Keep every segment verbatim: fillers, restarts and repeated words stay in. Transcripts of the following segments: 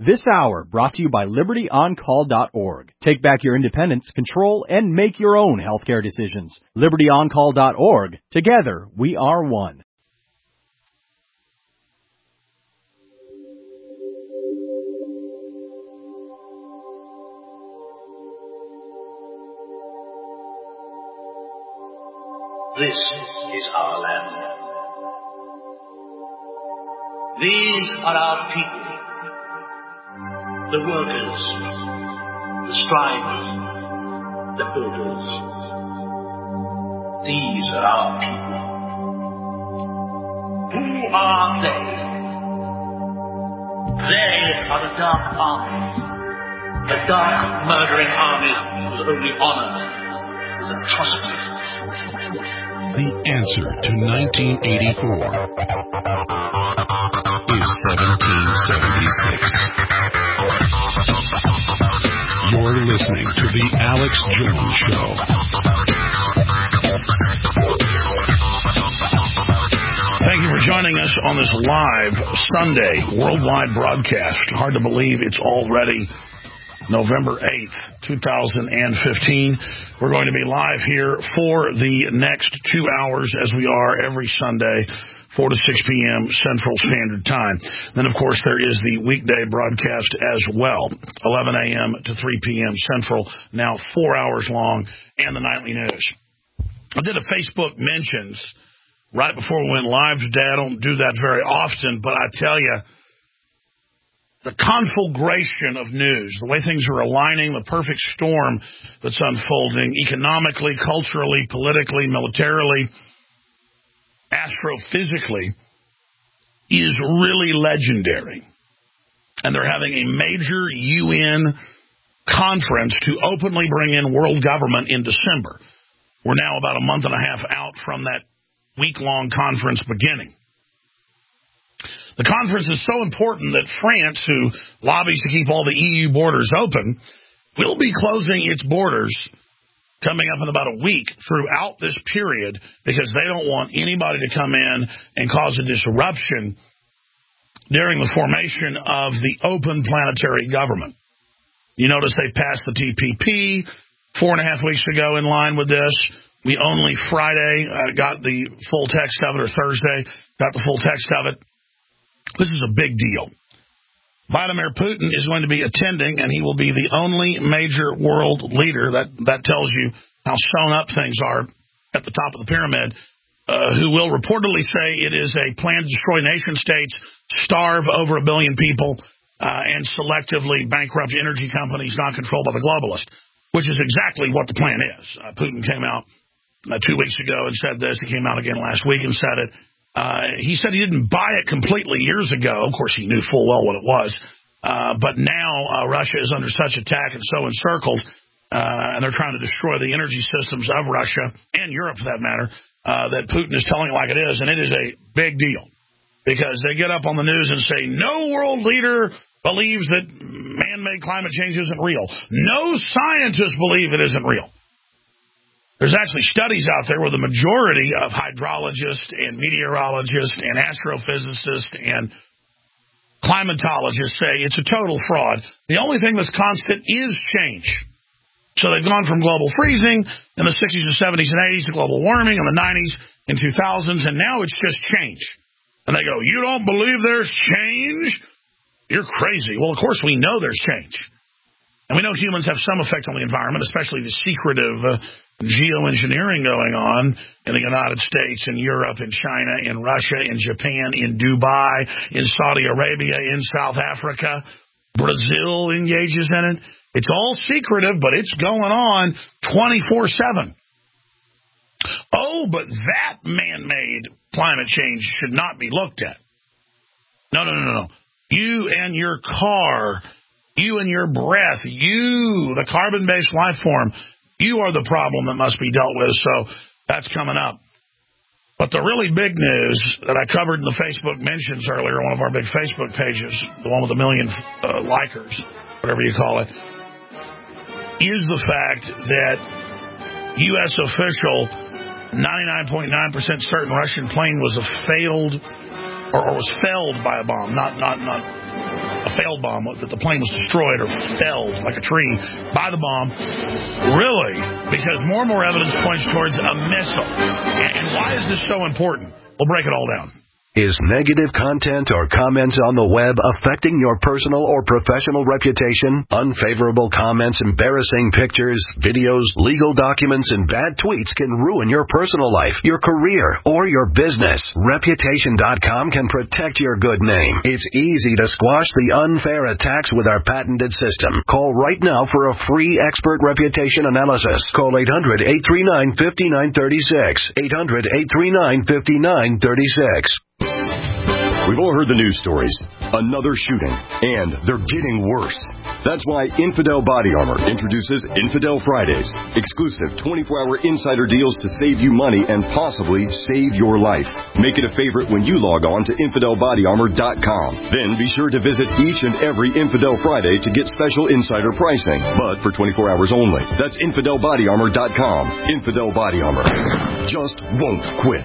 This hour brought to you by Liberty On Call dot org. Take back your independence, control, and make your own healthcare decisions. Liberty On Call dot org. Together, we are one. This is our land. These are our people. The workers, the strivers, the builders. These are our people. Who are they? They are the dark armies. The dark murdering armies whose only honor is atrocity. The answer to nineteen eighty-four is seventeen seventy-six. You're listening to The Alex Jones Show. Thank you for joining us on this live Sunday worldwide broadcast. Hard to believe it's already November eighth, twenty fifteen. We're going to be live here for the next two hours as we are every Sunday, four to six p.m. Central Standard Time. Then, of course, there is the weekday broadcast as well, eleven a.m. to three p.m. Central, now four hours long, and the nightly news. I did a Facebook mentions right before we went live today. I don't do that very often, but I tell you, the conflagration of news, the way things are aligning, the perfect storm that's unfolding economically, culturally, politically, militarily, astrophysically, is really legendary. And they're having a major U N conference to openly bring in world government in December. We're now about a month and a half out from that week-long conference beginning. The conference is so important that France, who lobbies to keep all the E U borders open, will be closing its borders coming up in about a week throughout this period because they don't want anybody to come in and cause a disruption during the formation of the open planetary government. You notice they passed the T P P four and a half weeks ago in line with this. We only Friday uh, got the full text of it, or Thursday got the full text of it. This is a big deal. Vladimir Putin is going to be attending, and he will be the only major world leader, that, that tells you how sewn up things are at the top of the pyramid, uh, who will reportedly say it is a plan to destroy nation states, starve over a billion people, uh, and selectively bankrupt energy companies not controlled by the globalists, which is exactly what the plan is. Uh, Putin came out uh, two weeks ago and said this. He came out again last week and said it. Uh, he said he didn't buy it completely years ago. Of course, he knew full well what it was. Uh, but now uh, Russia is under such attack and so encircled, uh, and they're trying to destroy the energy systems of Russia and Europe, for that matter, uh, that Putin is telling it like it is. And it is a big deal because they get up on the news and say, no world leader believes that man-made climate change isn't real. No scientists believe it isn't real. There's actually studies out there where the majority of hydrologists and meteorologists and astrophysicists and climatologists say it's a total fraud. The only thing that's constant is change. So they've gone from global freezing in the sixties and seventies and eighties to global warming in the nineties and two thousands, and now it's just change. And they go, you don't believe there's change? You're crazy. Well, of course we know there's change. And we know humans have some effect on the environment, especially the secretive uh, geoengineering going on in the United States, in Europe, in China, in Russia, in Japan, in Dubai, in Saudi Arabia, in South Africa. Brazil engages in it. It's all secretive, but it's going on twenty-four seven. Oh, but that man-made climate change should not be looked at. No, no, no, no. You and your car, you and your breath, you, the carbon-based life form, you are the problem that must be dealt with. So that's coming up. But the really big news that I covered in the Facebook mentions earlier, one of our big Facebook pages, the one with a million uh, likers, whatever you call it, is the fact that U S official, ninety-nine point nine percent certain Russian plane was a failed, or, or was felled by a bomb, not not not a failed bomb, that the plane was destroyed or felled like a tree by the bomb. Really? Because more and more evidence points towards a missile. And why is this so important? We'll break it all down. Is negative content or comments on the web affecting your personal or professional reputation? Unfavorable comments, embarrassing pictures, videos, legal documents, and bad tweets can ruin your personal life, your career, or your business. Reputation dot com can protect your good name. It's easy to squash the unfair attacks with our patented system. Call right now for a free expert reputation analysis. Call eight hundred, eight three nine, five nine three six. eight hundred, eight three nine, five nine three six. We've all heard the news stories. Another shooting. And they're getting worse. That's why Infidel Body Armor introduces Infidel Fridays. Exclusive twenty-four hour insider deals to save you money and possibly save your life. Make it a favorite when you log on to infidel body armor dot com. Then be sure to visit each and every Infidel Friday to get special insider pricing. But for twenty-four hours only. That's infidel body armor dot com. Infidel Body Armor. Just won't quit.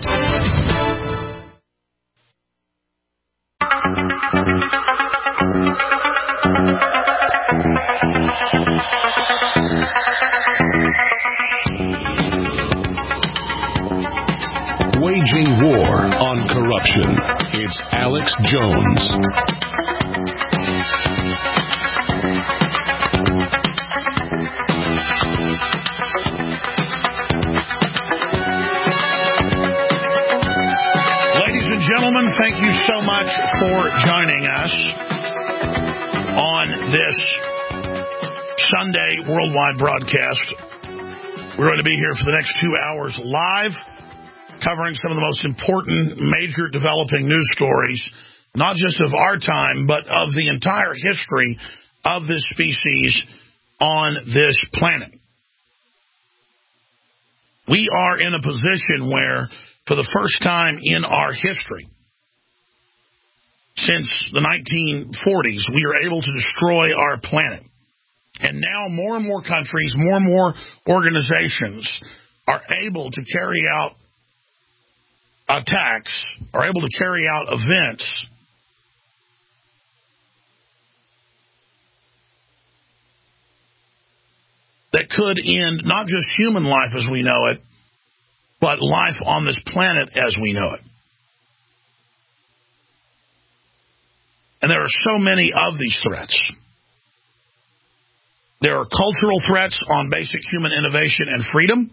Waging war on corruption. It's Alex Jones. Ladies and gentlemen, thank you so much for joining us on this Sunday worldwide broadcast. We're going to be here for the next two hours live, covering some of the most important major developing news stories, not just of our time, but of the entire history of this species on this planet. We are in a position where, for the first time in our history, since the nineteen forties, we are able to destroy our planet. And now more and more countries, more and more organizations are able to carry out attacks, are able to carry out events that could end not just human life as we know it, but life on this planet as we know it. And there are so many of these threats. There are cultural threats on basic human innovation and freedom.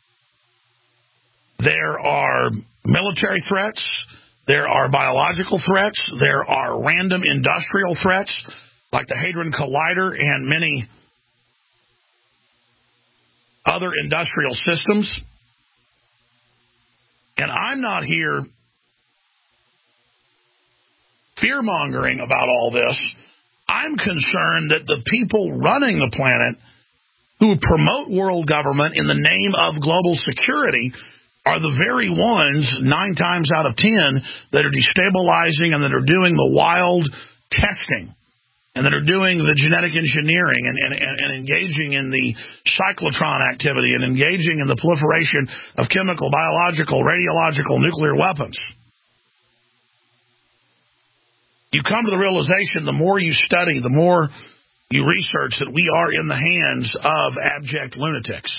There are military threats. There are biological threats. There are random industrial threats, like the Hadron Collider and many other industrial systems. And I'm not here fear-mongering about all this. I'm concerned that the people running the planet who promote world government in the name of global security are the very ones, nine times out of ten, that are destabilizing and that are doing the wild testing and that are doing the genetic engineering and, and, and engaging in the cyclotron activity and engaging in the proliferation of chemical, biological, radiological, nuclear weapons. You come to the realization, the more you study, the more you research, that we are in the hands of abject lunatics.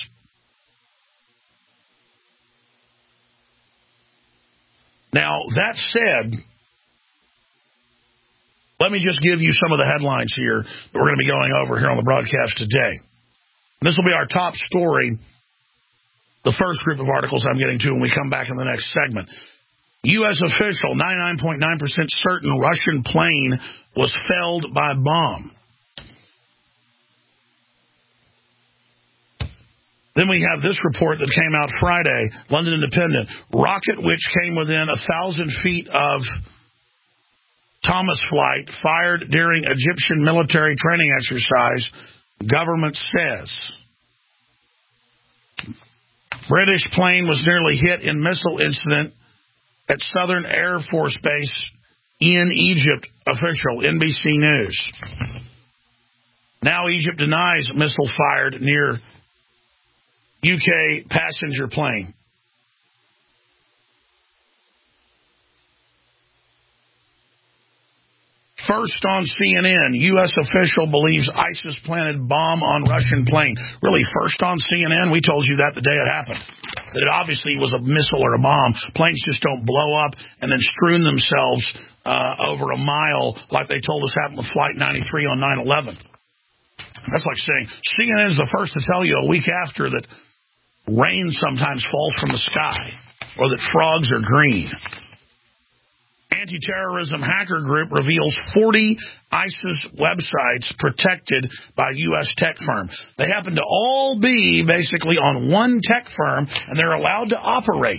Now, that said, let me just give you some of the headlines here that we're going to be going over here on the broadcast today. This will be our top story, the first group of articles I'm getting to when we come back in the next segment. U S official, ninety-nine point nine percent certain Russian plane was felled by bomb. Then we have this report that came out Friday, London Independent. Rocket which came within a thousand feet of Thomas flight fired during Egyptian military training exercise, government says. British plane was nearly hit in missile incident at Southern Air Force Base in Egypt, official, N B C News. Now Egypt denies missile fired near U K passenger plane. First on C N N, U S official believes ISIS planted bomb on Russian plane. Really, first on C N N? We told you that the day it happened. That it obviously was a missile or a bomb. Planes just don't blow up and then strewn themselves uh, over a mile like they told us happened with Flight ninety-three on nine eleven. That's like saying C N N is the first to tell you a week after that rain sometimes falls from the sky or that frogs are green. Anti-terrorism hacker group reveals forty ISIS websites protected by U S tech firm. They happen to all be basically on one tech firm, and they're allowed to operate.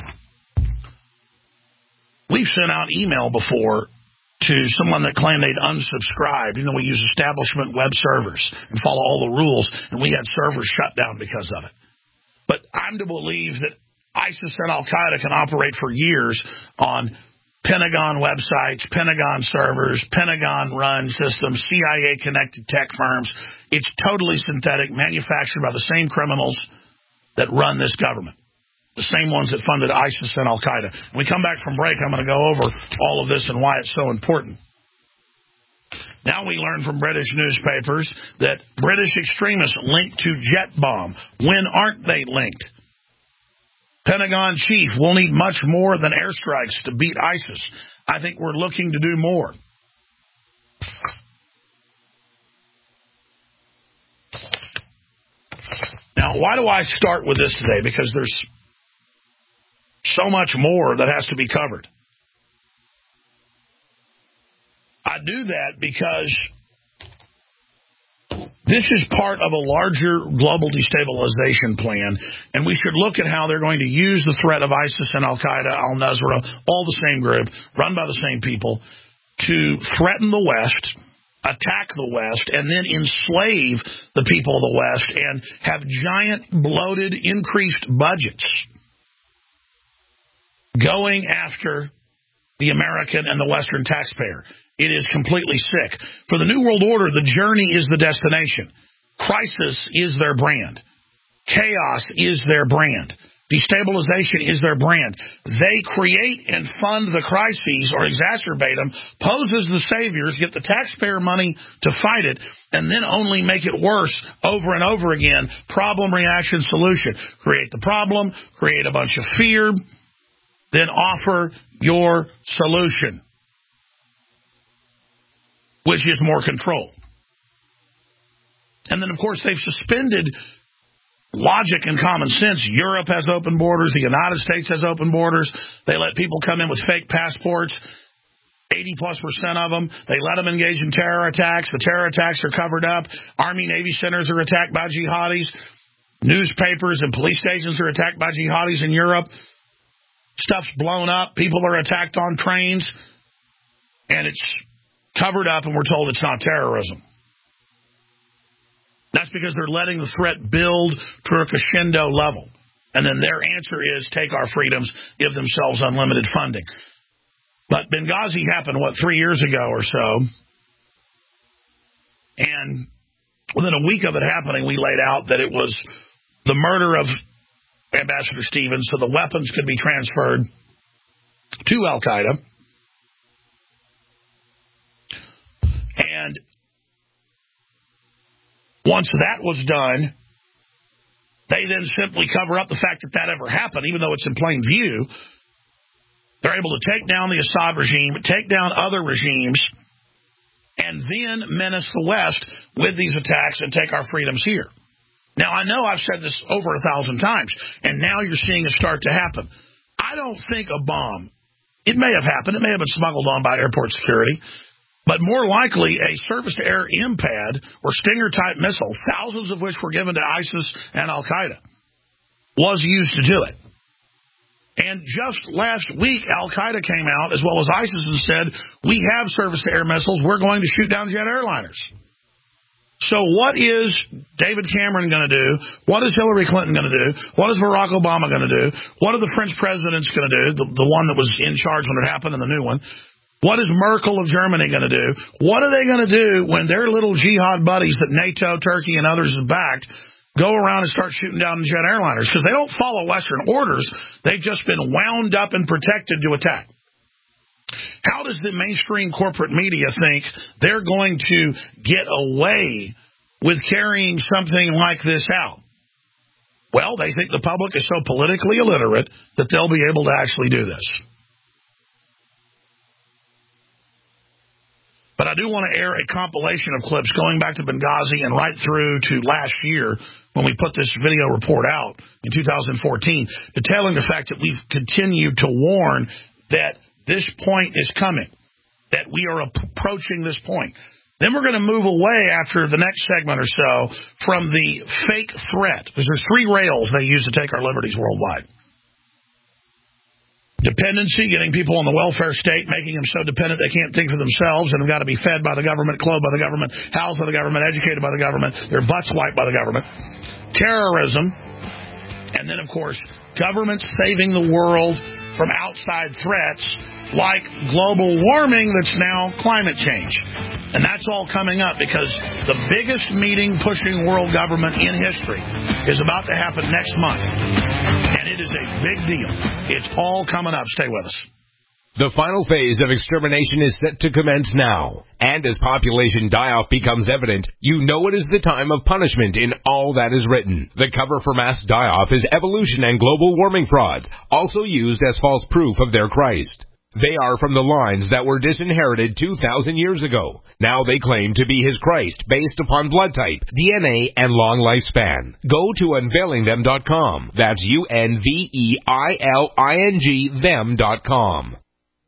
We've sent out email before to someone that claimed they'd unsubscribed. You know, we use establishment web servers and follow all the rules, and we had servers shut down because of it. But I'm to believe that ISIS and Al-Qaeda can operate for years on Pentagon websites, Pentagon servers, Pentagon-run systems, C I A-connected tech firms. It's totally synthetic, manufactured by the same criminals that run this government, the same ones that funded ISIS and Al-Qaeda. When we come back from break, I'm going to go over all of this and why it's so important. Now we learn from British newspapers that British extremists linked to jet bomb. When aren't they linked? Pentagon chief, we'll need much more than airstrikes to beat ISIS. I think we're looking to do more. Now, why do I start with this today? Because there's so much more that has to be covered. I do that because this is part of a larger global destabilization plan, and we should look at how they're going to use the threat of ISIS and Al-Qaeda, Al-Nusra, all the same group, run by the same people, to threaten the West, attack the West, and then enslave the people of the West and have giant, bloated, increased budgets going after the American and the Western taxpayer. It is completely sick. For the New World Order, the journey is the destination. Crisis is their brand. Chaos is their brand. Destabilization is their brand. They create and fund the crises or exacerbate them, pose as the saviors, get the taxpayer money to fight it, and then only make it worse over and over again. Problem, reaction, solution. Create the problem, create a bunch of fear, then offer your solution, which is more control. And then, of course, they've suspended logic and common sense. Europe has open borders. The United States has open borders. They let people come in with fake passports, eighty plus percent of them. They let them engage in terror attacks. The terror attacks are covered up. Army, Navy centers are attacked by jihadis. Newspapers and police stations are attacked by jihadis in Europe. Stuff's blown up. People are attacked on trains. And it's covered up, and we're told it's not terrorism. That's because they're letting the threat build to a crescendo level. And then their answer is take our freedoms, give themselves unlimited funding. But Benghazi happened, what, three years ago or so. And within a week of it happening, we laid out that it was the murder of Ambassador Stevens, so the weapons could be transferred to Al-Qaeda. And once that was done, they then simply cover up the fact that that ever happened, even though it's in plain view. They're able to take down the Assad regime, take down other regimes, and then menace the West with these attacks and take our freedoms here. Now, I know I've said this over a thousand times, and now you're seeing it start to happen. I don't think a bomb, it may have happened, it may have been smuggled on by airport security, but more likely a surface-to-air M PAD or Stinger-type missile, thousands of which were given to ISIS and Al-Qaeda, was used to do it. And just last week, Al-Qaeda came out, as well as ISIS, and said, we have surface-to-air missiles, we're going to shoot down jet airliners. So what is David Cameron going to do? What is Hillary Clinton going to do? What is Barack Obama going to do? What are the French presidents going to do, the, the one that was in charge when it happened and the new one? What is Merkel of Germany going to do? What are they going to do when their little jihad buddies that NATO, Turkey, and others have backed go around and start shooting down jet airliners? Because they don't follow Western orders. They've just been wound up and protected to attack. How does the mainstream corporate media think they're going to get away with carrying something like this out? Well, they think the public is so politically illiterate that they'll be able to actually do this. But I do want to air a compilation of clips going back to Benghazi and right through to last year when we put this video report out in two thousand fourteen, detailing the fact that we've continued to warn that this point is coming, that we are approaching this point. Then we're going to move away after the next segment or so from the fake threat, because there's three rails they use to take our liberties worldwide. Dependency, getting people on the welfare state, making them so dependent they can't think for themselves and have got to be fed by the government, clothed by the government, housed by the government, educated by the government, their butts wiped by the government. Terrorism, and then, of course, government saving the world from outside threats like global warming that's now climate change. And that's all coming up because the biggest meeting pushing world government in history is about to happen next month. And it is a big deal. It's all coming up. Stay with us. The final phase of extermination is set to commence now. And as population die-off becomes evident, you know it is the time of punishment in all that is written. The cover for mass die-off is evolution and global warming frauds, also used as false proof of their Christ. They are from the lines that were disinherited two thousand years ago. Now they claim to be his Christ based upon blood type, D N A, and long lifespan. Go to unveiling them dot com. That's U N V E I L I N G them dot com.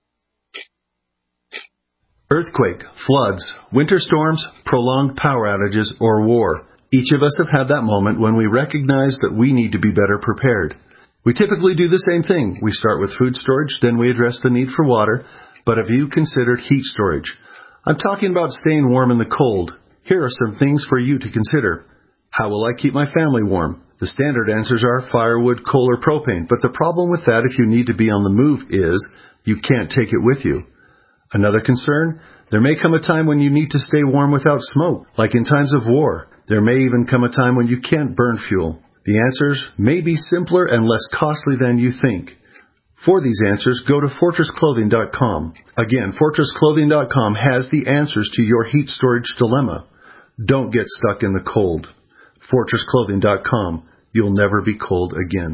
Earthquake, floods, winter storms, prolonged power outages, or war. Each of us have had that moment when we recognize that we need to be better prepared. We typically do the same thing. We start with food storage, then we address the need for water. But have you considered heat storage? I'm talking about staying warm in the cold. Here are some things for you to consider. How will I keep my family warm? The standard answers are firewood, coal, or propane. But the problem with that if you need to be on the move is you can't take it with you. Another concern, there may come a time when you need to stay warm without smoke, like in times of war. There may even come a time when you can't burn fuel. The answers may be simpler and less costly than you think. For these answers, go to fortress clothing dot com. Again, fortress clothing dot com has the answers to your heat storage dilemma. Don't get stuck in the cold. fortress clothing dot com. You'll never be cold again.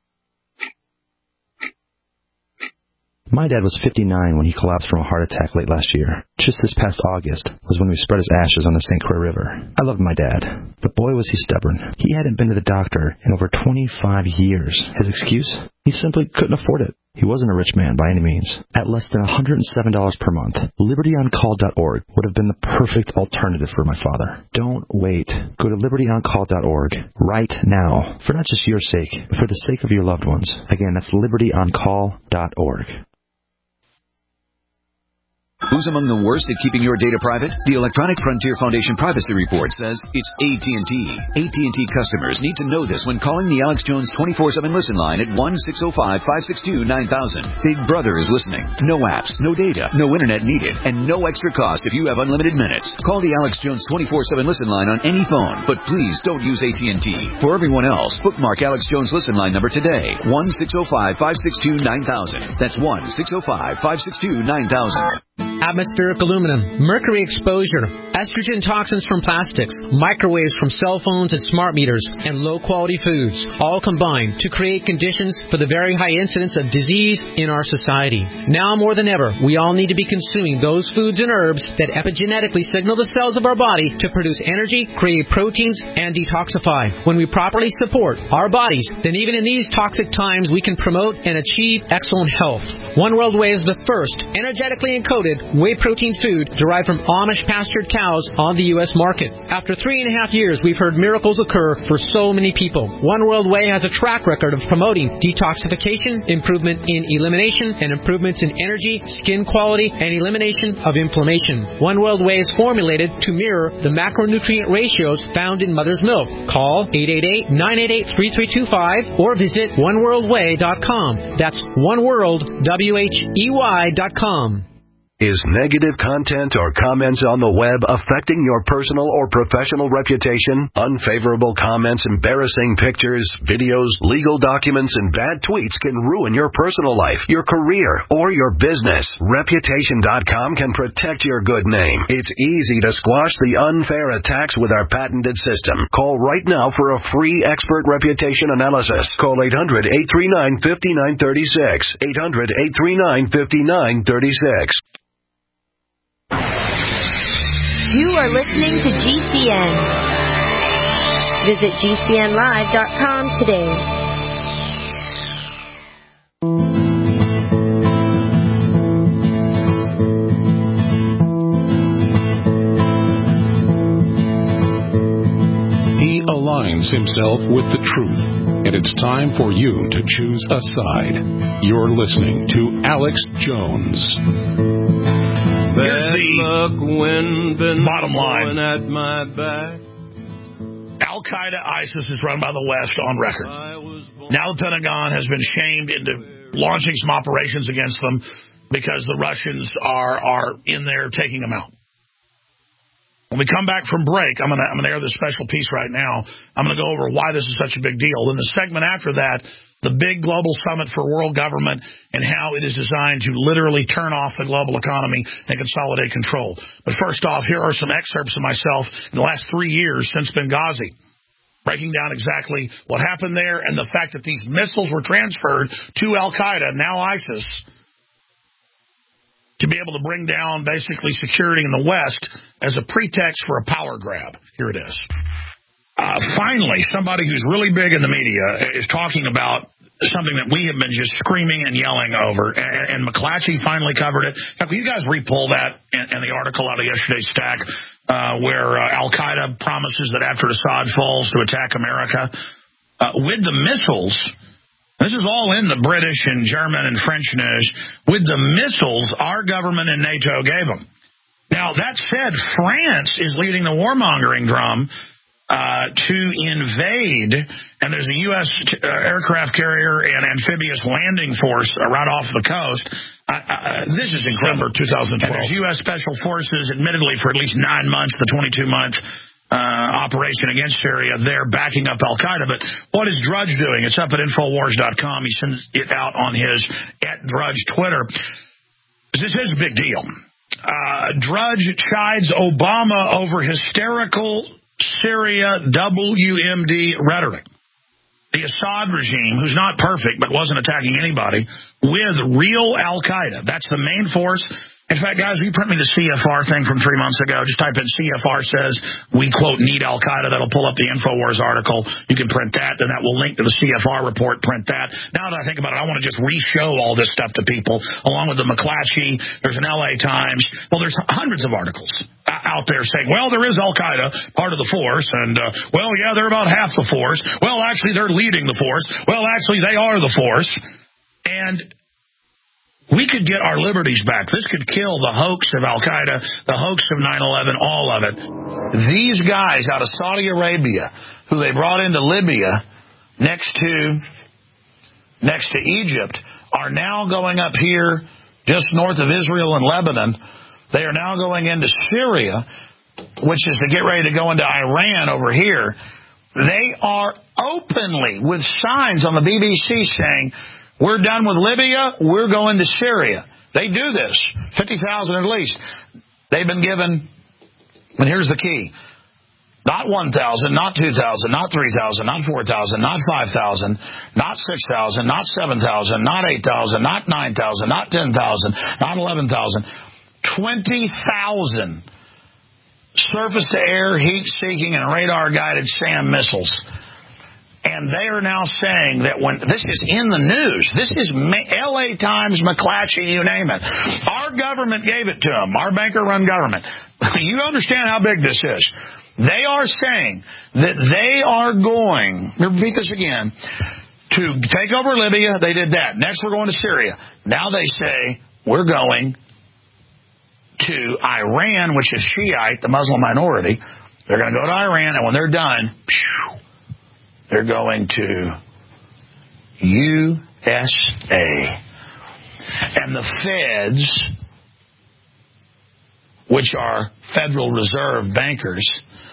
My dad was fifty-nine when he collapsed from a heart attack late last year. Just this past August was when we spread his ashes on the Saint Croix River. I loved my dad, but boy was he stubborn. He hadn't been to the doctor in over twenty-five years. His excuse? He simply couldn't afford it. He wasn't a rich man by any means. At less than one hundred seven dollars per month, liberty on call dot org would have been the perfect alternative for my father. Don't wait. Go to liberty on call dot org right now, for not just your sake, but for the sake of your loved ones. Again, that's liberty on call dot org. Who's among the worst at keeping your data private? The Electronic Frontier Foundation Privacy Report says it's A T and T. A T and T customers need to know this when calling the Alex Jones twenty-four seven listen line at one six zero five, five six two, nine thousand. Big Brother is listening. No apps, no data, no internet needed, and no extra cost if you have unlimited minutes. Call the Alex Jones twenty-four seven listen line on any phone, but please don't use A T and T. For everyone else, bookmark Alex Jones listen line number today. one six zero five, five six two, nine thousand. That's one six zero five, five six two, nine thousand. Atmospheric aluminum, mercury exposure, estrogen toxins from plastics, microwaves from cell phones and smart meters, and low-quality foods, all combine to create conditions for the very high incidence of disease in our society. Now more than ever, we all need to be consuming those foods and herbs that epigenetically signal the cells of our body to produce energy, create proteins, and detoxify. When we properly support our bodies, then even in these toxic times, we can promote and achieve excellent health. One World Whey is the first energetically encoded whey protein food derived from Amish pastured cows on the U S market. After three and a half years, we've heard miracles occur for so many people. One World Whey has a track record of promoting detoxification, improvement in elimination, and improvements in energy, skin quality, and elimination of inflammation. One World Whey is formulated to mirror the macronutrient ratios found in mother's milk. Call eight eight eight, nine eight eight, three three two five or visit one world whey dot com. That's one world, W H E Y dot com. Is negative content or comments on the web affecting your personal or professional reputation? Unfavorable comments, embarrassing pictures, videos, legal documents, and bad tweets can ruin your personal life, your career, or your business. Reputation dot com can protect your good name. It's easy to squash the unfair attacks with our patented system. Call right now for a free expert reputation analysis. Call eight hundred, eight three nine, five nine three six. eight hundred, eight three nine, five nine three six. You are listening to G C N. Visit G C N live dot com today. He aligns himself with the truth, and it's time for you to choose a side. You're listening to Alex Jones. Here's the bottom line. At my back. Al-Qaeda, ISIS is run by the West on record. Now the Pentagon has been shamed into launching some operations against them because the Russians are are in there taking them out. When we come back from break, I'm going to I'm going to air this special piece right now. I'm going to go over why this is such a big deal. Then the segment after that, the big global summit for world government and how it is designed to literally turn off the global economy and consolidate control. But first off, here are some excerpts of myself in the last three years since Benghazi, breaking down exactly what happened there and the fact that these missiles were transferred to Al-Qaeda, now ISIS, to be able to bring down basically security in the West as a pretext for a power grab. Here it is. Uh, finally, somebody who's really big in the media is talking about something that we have been just screaming and yelling over, and, and McClatchy finally covered it. Now, can you guys repull that in, in the article out of yesterday's stack uh, where uh, Al-Qaeda promises that after Assad falls to attack America uh, with the missiles? This is all in the British and German and French news. With the missiles our government and NATO gave them. Now, that said, France is leading the warmongering drum Uh, to invade, and there's a U S t- uh, aircraft carrier and amphibious landing force uh, right off the coast. Uh, uh, this is incredible. twenty twelve. And there's U S Special Forces, admittedly for at least nine months, the twenty-two month uh, operation against Syria. They're backing up Al-Qaeda. But what is Drudge doing? It's up at Infowars dot com. He sends it out on his at Drudge Twitter. This is a big deal. Uh, Drudge chides Obama over hysterical Syria W M D rhetoric. The Assad regime, who's not perfect but wasn't attacking anybody, with real Al-Qaeda. That's the main force. In fact, guys, will you print me the C F R thing from three months ago? Just type in C F R says we, quote, need Al-Qaeda. That'll pull up the InfoWars article. You can print that, then that will link to the C F R report. Print that. Now that I think about it, I want to just re-show all this stuff to people, along with the McClatchy. There's an L A Times. Well, there's hundreds of articles out there saying, well, there is Al-Qaeda, part of the force, and, uh, well, yeah, they're about half the force. Well, actually, they're leading the force. Well, actually, they are the force. And we could get our liberties back. This could kill the hoax of Al-Qaeda, the hoax of nine eleven, all of it. These guys out of Saudi Arabia, who they brought into Libya next to next to Egypt, are now going up here just north of Israel and Lebanon. They are now going into Syria, which is to get ready to go into Iran over here. They are openly, with signs on the B B C saying, we're done with Libya, we're going to Syria. They do this, fifty thousand at least. They've been given, and here's the key, not one thousand, not two thousand, not three thousand, not four thousand, not five thousand, not six thousand, not seven thousand, not eight thousand, not nine thousand, not ten thousand, not eleven thousand, twenty thousand surface-to-air, heat-seeking, and radar-guided SAM missiles. And they are now saying that when this is in the news, this is L A Times, McClatchy, you name it. Our government gave it to them, our banker-run government. You understand how big this is. They are saying that they are going, repeat this again, to take over Libya. They did that. Next, we're going to Syria. Now they say we're going to Iran, which is Shiite, the Muslim minority. They're going to go to Iran, and when they're done, phew, they're going to U S A. And the feds which are Federal Reserve bankers,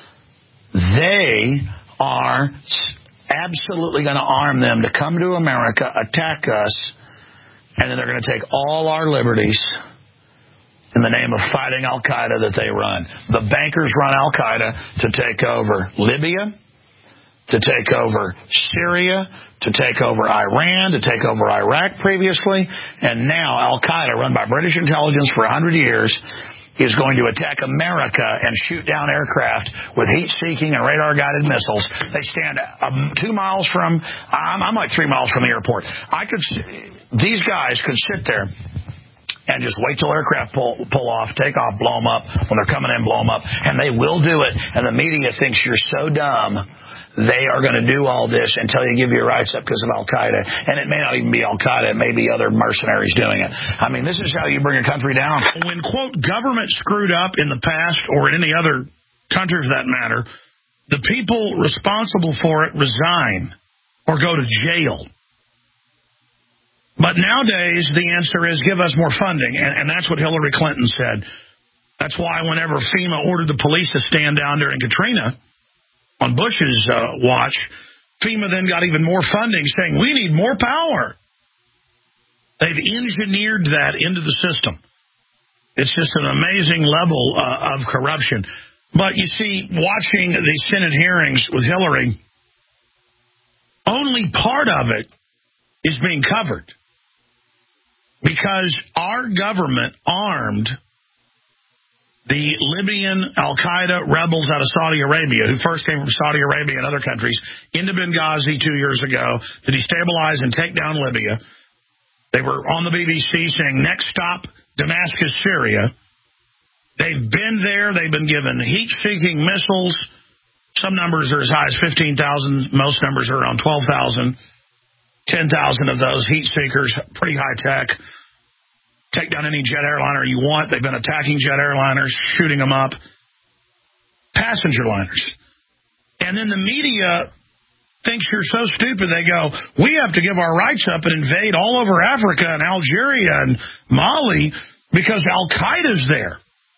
they are absolutely going to arm them to come to America, attack us, and then they're going to take all our liberties in the name of fighting Al-Qaeda that they run. The bankers run Al-Qaeda to take over Libya, to take over Syria, to take over Iran, to take over Iraq previously, and now Al-Qaeda, run by British intelligence for one hundred years, is going to attack America and shoot down aircraft with heat-seeking and radar-guided missiles. They stand um, two miles from, I'm, I'm like three miles from the airport. I could, these guys could sit there and just wait till aircraft pull, pull off, take off, blow them up. When they're coming in, blow them up. And they will do it. And the media thinks you're so dumb, they are going to do all this until you give your rights up because of Al-Qaeda. And it may not even be Al-Qaeda. It may be other mercenaries doing it. I mean, this is how you bring a country down. When, quote, government screwed up in the past or in any other country for that matter, the people responsible for it resign or go to jail. But nowadays, the answer is give us more funding. And, and that's what Hillary Clinton said. That's why whenever FEMA ordered the police to stand down during Katrina on Bush's uh, watch, FEMA then got even more funding, saying, we need more power. They've engineered that into the system. It's just an amazing level uh, of corruption. But you see, watching the Senate hearings with Hillary, only part of it is being covered. Because our government armed the Libyan Al-Qaeda rebels out of Saudi Arabia, who first came from Saudi Arabia and other countries, into Benghazi two years ago to destabilize and take down Libya. They were on the B B C saying, next stop, Damascus, Syria. They've been there. They've been given heat-seeking missiles. Some numbers are as high as fifteen thousand. Most numbers are around twelve thousand. ten thousand of those heat seekers, pretty high tech. Take down any jet airliner you want. They've been attacking jet airliners, shooting them up. Passenger liners. And then the media thinks you're so stupid, they go, we have to give our rights up and invade all over Africa and Algeria and Mali because Al-Qaeda's there.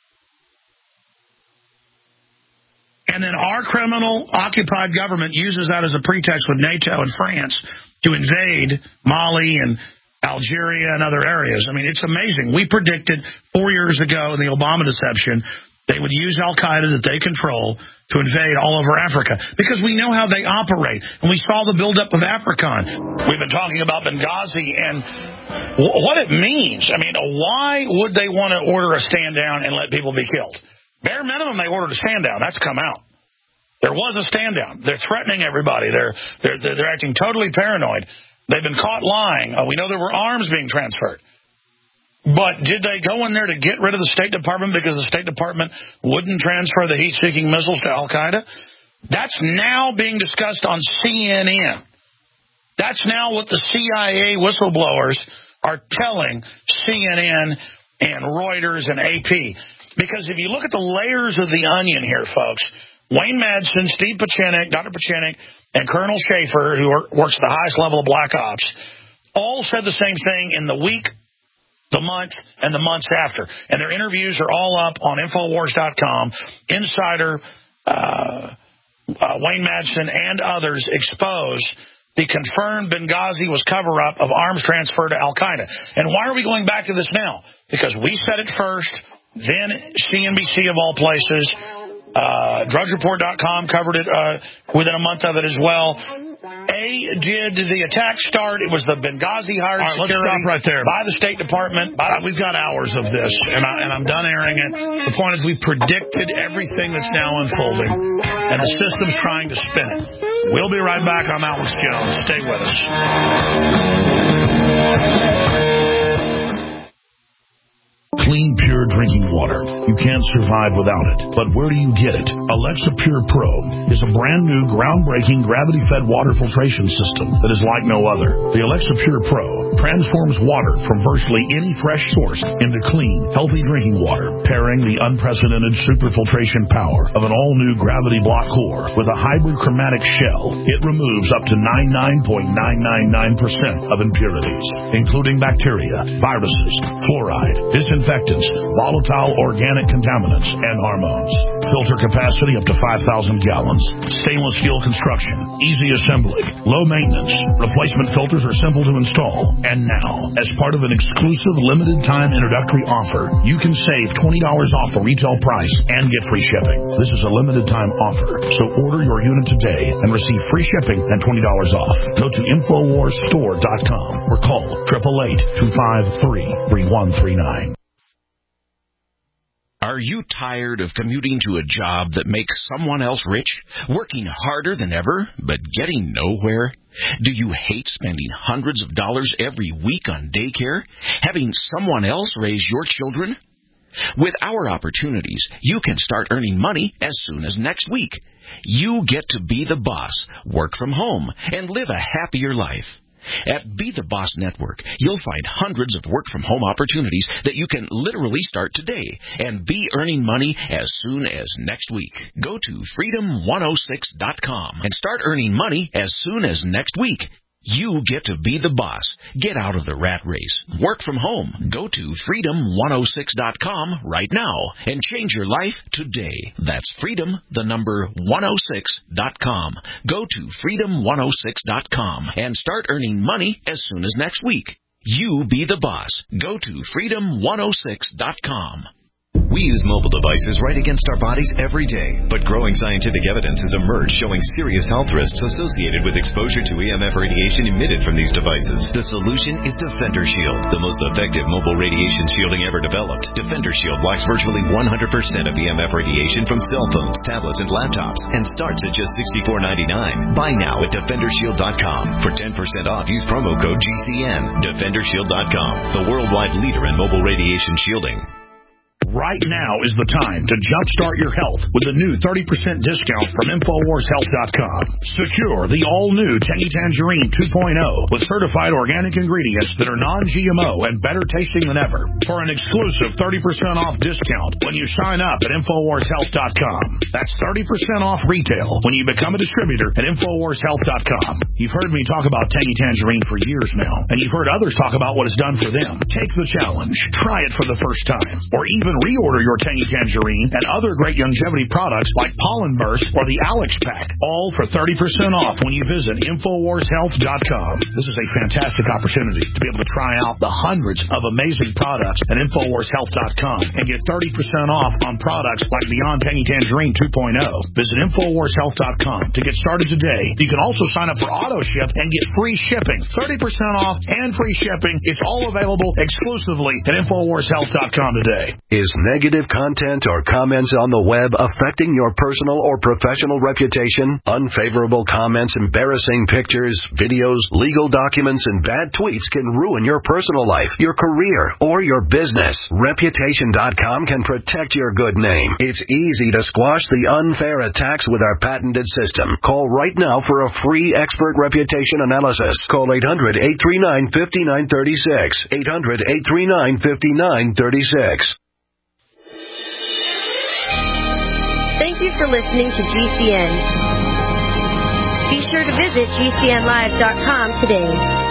And then our criminal occupied government uses that as a pretext with NATO and France to invade Mali and Algeria and other areas. I mean, it's amazing. We predicted four years ago in the Obama deception they would use Al-Qaeda that they control to invade all over Africa because we know how they operate. And we saw the buildup of AFRICOM. We've been talking about Benghazi and what it means. I mean, why would they want to order a stand down and let people be killed? Bare minimum, they ordered a stand down. That's come out. There was a stand down. They're threatening everybody. They're they're they're acting totally paranoid. They've been caught lying. Uh, we know there were arms being transferred. But did they go in there to get rid of the State Department because the State Department wouldn't transfer the heat-seeking missiles to Al-Qaeda? That's now being discussed on C N N. That's now what the C I A whistleblowers are telling C N N and Reuters and A P. Because if you look at the layers of the onion here, folks, Wayne Madsen, Steve Pachenik, Doctor Pachenik, and Colonel Schaefer, who works at the highest level of Black Ops, all said the same thing in the week, the month, and the months after. And their interviews are all up on Infowars dot com. Insider, uh, uh, Wayne Madsen, and others expose the confirmed Benghazi was cover-up of arms transfer to Al-Qaeda. And why are we going back to this now? Because we said it first, then C N B C of all places. Uh, Drudge Report dot com covered it uh, within a month of it as well. A, did the attack start? It was the Benghazi hired right, security let's stop right there. by the State Department. By, we've got hours of this, and, I, and I'm done airing it. The point is we predicted everything that's now unfolding, and the system's trying to spin it. We'll be right back. I'm Alex Jones. Stay with us. Clean, pure drinking water. You can't survive without it. But where do you get it? Alexa Pure Pro is a brand new, groundbreaking, gravity-fed water filtration system that is like no other. The Alexa Pure Pro transforms water from virtually any fresh source into clean, healthy drinking water, pairing the unprecedented superfiltration power of an all-new gravity block core with a hybrid chromatic shell. It removes up to ninety-nine point nine nine nine percent of impurities, including bacteria, viruses, fluoride, disinfectants, volatile organic contaminants and hormones. Filter capacity up to five thousand gallons. Stainless steel construction. Easy assembly. Low maintenance. Replacement filters are simple to install. And now, as part of an exclusive limited time introductory offer, you can save twenty dollars off the retail price and get free shipping. This is a limited time offer, so order your unit today and receive free shipping and twenty dollars off. Go to infowars store dot com or call eight eight eight, two five three, three one three nine. Are you tired of commuting to a job that makes someone else rich, working harder than ever, but getting nowhere? Do you hate spending hundreds of dollars every week on daycare, having someone else raise your children? With our opportunities, you can start earning money as soon as next week. You get to be the boss, work from home, and live a happier life. At Be the Boss Network, you'll find hundreds of work-from-home opportunities that you can literally start today and be earning money as soon as next week. Go to freedom one oh six dot com and start earning money as soon as next week. You get to be the boss. Get out of the rat race. Work from home. Go to freedom one oh six dot com right now and change your life today. That's freedom, the number one oh six dot com. Go to freedom one oh six dot com and start earning money as soon as next week. You be the boss. Go to freedom one oh six dot com. We use mobile devices right against our bodies every day, but growing scientific evidence has emerged showing serious health risks associated with exposure to E M F radiation emitted from these devices. The solution is Defender Shield, the most effective mobile radiation shielding ever developed. Defender Shield blocks virtually one hundred percent of E M F radiation from cell phones, tablets, and laptops, and starts at just sixty-four ninety-nine. Buy now at defender shield dot com. For ten percent off, use promo code G C N. defender shield dot com, the worldwide leader in mobile radiation shielding. Right now is the time to jumpstart your health with a new thirty percent discount from infowars health dot com. Secure the all-new Tangy Tangerine two point oh with certified organic ingredients that are non-G M O and better tasting than ever for an exclusive thirty percent off discount when you sign up at infowars health dot com. That's thirty percent off retail when you become a distributor at infowars health dot com. You've heard me talk about Tangy Tangerine for years now, and you've heard others talk about what it's done for them. Take the challenge. Try it for the first time, or even reorder your Tangy Tangerine and other great longevity products like Pollen Burst or the Alex Pack, all for thirty percent off when you visit infowars health dot com. This is a fantastic opportunity to be able to try out the hundreds of amazing products at infowars health dot com and get thirty percent off on products like Beyond Tangy Tangerine two point oh. Visit infowars health dot com to get started today. You can also sign up for auto ship and get free shipping, thirty percent off and free shipping. It's all available exclusively at infowars health dot com today. Is negative content or comments on the web affecting your personal or professional reputation? Unfavorable comments, embarrassing pictures, videos, legal documents, and bad tweets can ruin your personal life, your career, or your business. reputation dot com can protect your good name. It's easy to squash the unfair attacks with our patented system. Call right now for a free expert reputation analysis. Call eight hundred, eight three nine, five nine three six. eight hundred, eight three nine, five nine three six. Thank you for listening to G C N. Be sure to visit G C N live dot com today.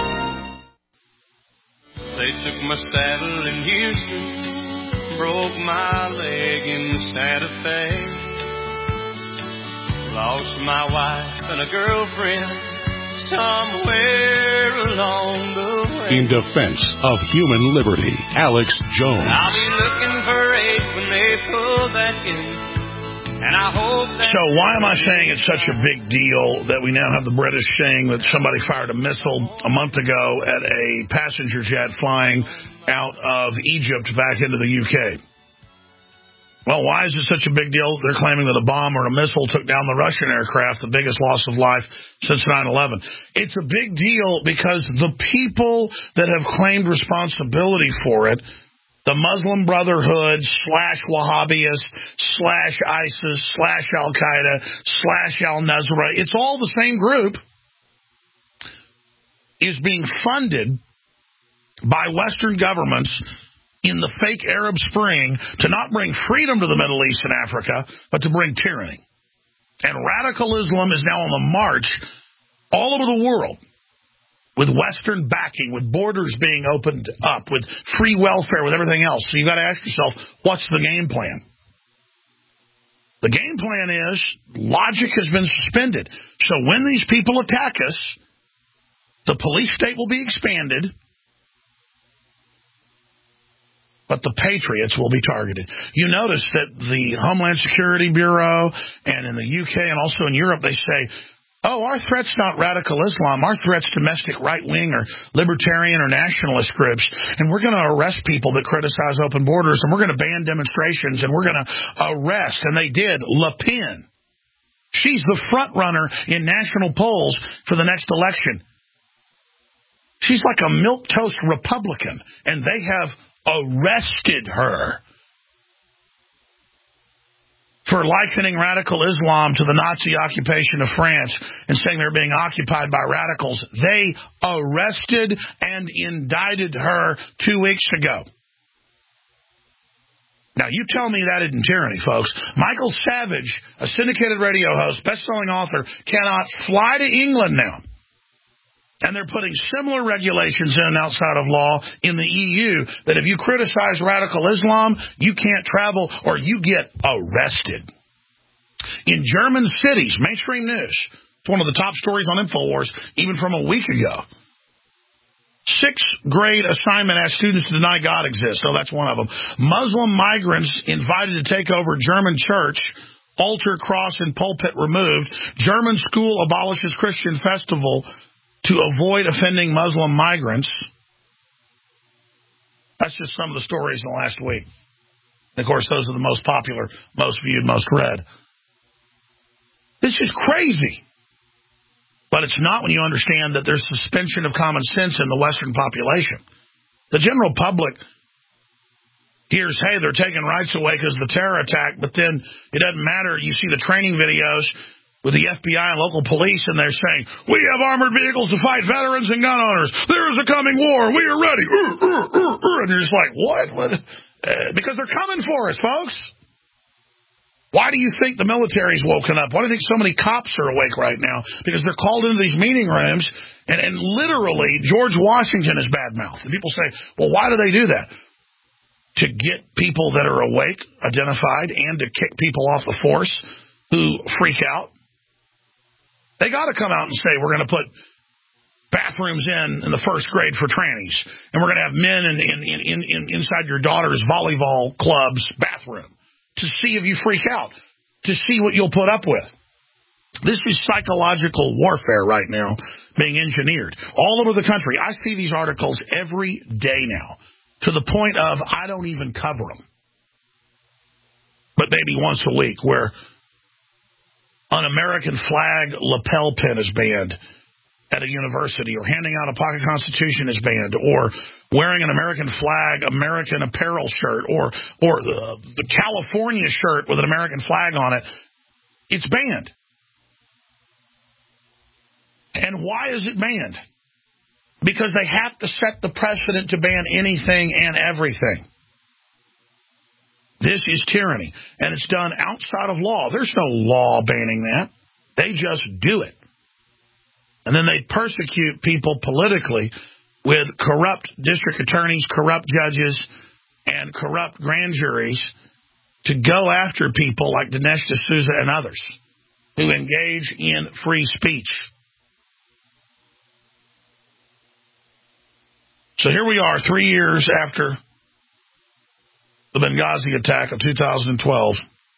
They took my saddle in Houston, broke my leg in Santa Fe, lost my wife and a girlfriend somewhere along the way. In defense of human liberty, Alex Jones. I'll be looking for aid when they pull that in. And I hope that so why am I saying it's such a big deal that we now have the British saying that somebody fired a missile a month ago at a passenger jet flying out of Egypt back into the U K? Well, why is it such a big deal? They're claiming that a bomb or a missile took down the Russian aircraft, the biggest loss of life since nine eleven. It's a big deal because the people that have claimed responsibility for it, the Muslim Brotherhood slash Wahhabist slash ISIS slash Al-Qaeda slash Al-Nusra, it's all the same group, is being funded by Western governments in the fake Arab Spring to not bring freedom to the Middle East and Africa, but to bring tyranny. And radical Islam is now on the march all over the world. with Western backing, with borders being opened up, with free welfare, with everything else. So you've got to ask yourself, what's the game plan? The game plan is logic has been suspended. So when these people attack us, the police state will be expanded, but the patriots will be targeted. You notice that the Homeland Security Bureau and in the U K and also in Europe, they say, oh, our threat's not radical Islam. Our threat's domestic right-wing or libertarian or nationalist groups, and we're going to arrest people that criticize open borders, and we're going to ban demonstrations, and we're going to arrest, and they did, Le Pen. She's the front runner in national polls for the next election. She's like a milquetoast Republican, and they have arrested her for likening radical Islam to the Nazi occupation of France and saying they're being occupied by radicals. They arrested and indicted her two weeks ago. Now, you tell me that isn't tyranny, folks. Michael Savage, a syndicated radio host, best-selling author, cannot fly to England now. And they're putting similar regulations in outside of law in the E U that if you criticize radical Islam, you can't travel or you get arrested. In German cities, mainstream news, it's one of the top stories on InfoWars, even from a week ago. Sixth grade assignment asks students to deny God exists. So that's one of them. Muslim migrants invited to take over German church. Altar, cross, and pulpit removed. German school abolishes Christian festival to avoid offending Muslim migrants. That's just some of the stories in the last week. And of course, those are the most popular, most viewed, most read. This is crazy. But it's not when you understand that there's suspension of common sense in the Western population. The general public hears, hey, they're taking rights away because of the terror attack, but then it doesn't matter. You see the training videos with the F B I and local police, and they're saying, we have armored vehicles to fight veterans and gun owners. There is a coming war. We are ready. Uh, uh, uh, uh. And you're just like, what? what? Uh, because they're coming for us, folks. Why do you think the military's woken up? Why do you think so many cops are awake right now? Because they're called into these meeting rooms, and, and literally George Washington is bad-mouthed. And people say, well, why do they do that? To get people that are awake identified and to kick people off the force who freak out. They got to come out and say, we're going to put bathrooms in in the first grade for trannies, and we're going to have men in, in, in, in, inside your daughter's volleyball club's bathroom to see if you freak out, to see what you'll put up with. This is psychological warfare right now being engineered all over the country. I see these articles every day now to the point of I don't even cover them, but maybe once a week where an American flag lapel pin is banned at a university, or handing out a pocket constitution is banned, or wearing an American flag, American apparel shirt, or or the, the California shirt with an American flag on it, it's banned. And why is it banned? Because they have to set the precedent to ban anything and everything. This is tyranny, and it's done outside of law. There's no law banning that. They just do it. And then they persecute people politically with corrupt district attorneys, corrupt judges, and corrupt grand juries to go after people like Dinesh D'Souza and others who engage in free speech. So here we are, three years after the Benghazi attack of two thousand twelve.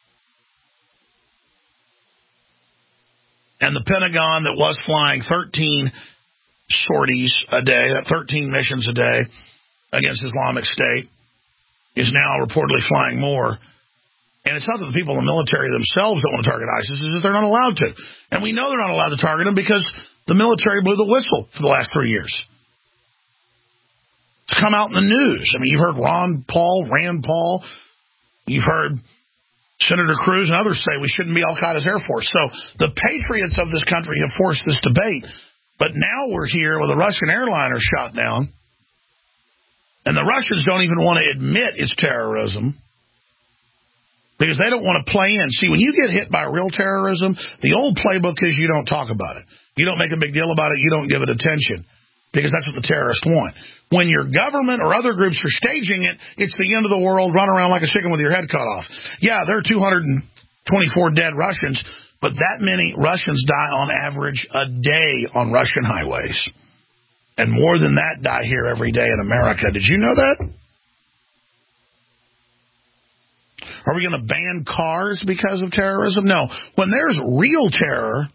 And the Pentagon that was flying thirteen sorties a day, thirteen missions a day against Islamic State, is now reportedly flying more. And it's not that the people in the military themselves don't want to target ISIS, it's that they're not allowed to. And we know they're not allowed to target them because the military blew the whistle for the last three years. It's come out in the news. I mean, you've heard Ron Paul, Rand Paul. You've heard Senator Cruz and others say we shouldn't be Al-Qaeda's Air Force. So the patriots of this country have forced this debate. But now we're here with a Russian airliner shot down. And the Russians don't even want to admit it's terrorism because they don't want to play in. See, when you get hit by real terrorism, the old playbook is you don't talk about it. You don't make a big deal about it. You don't give it attention. because that's what the terrorists want. When your government or other groups are staging it, it's the end of the world, run around like a chicken with your head cut off. Yeah, there are two hundred twenty-four dead Russians, but that many Russians die on average a day on Russian highways. And more than that die here every day in America. Did you know that? Are we going to ban cars because of terrorism? No. When there's real terror,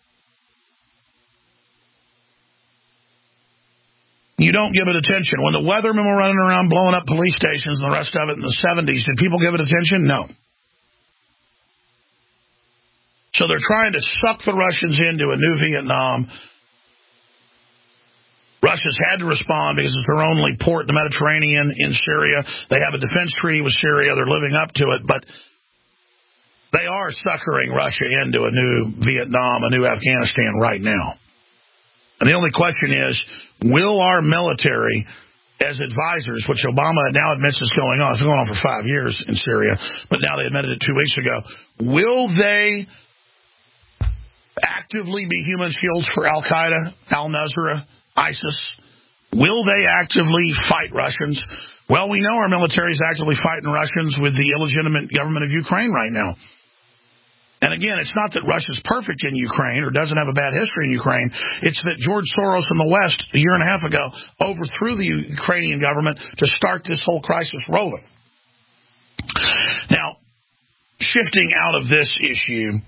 you don't give it attention. When the weathermen were running around blowing up police stations and the rest of it in the seventies, did people give it attention? No. So they're trying to suck the Russians into a new Vietnam. Russia's had to respond because it's their only port in the Mediterranean in Syria. They have a defense treaty with Syria. They're living up to it. But they are suckering Russia into a new Vietnam, a new Afghanistan right now. And the only question is, will our military, as advisors, which Obama now admits is going on, it's been going on for five years in Syria, but now they admitted it two weeks ago, will they actively be human shields for Al-Qaeda, Al-Nusra, ISIS? Will they actively fight Russians? Well, we know our military is actively fighting Russians with the illegitimate government of Ukraine right now. And again, it's not that Russia's perfect in Ukraine or doesn't have a bad history in Ukraine. It's that George Soros in the West, a year and a half ago, overthrew the Ukrainian government to start this whole crisis rolling. Now, shifting out of this issue,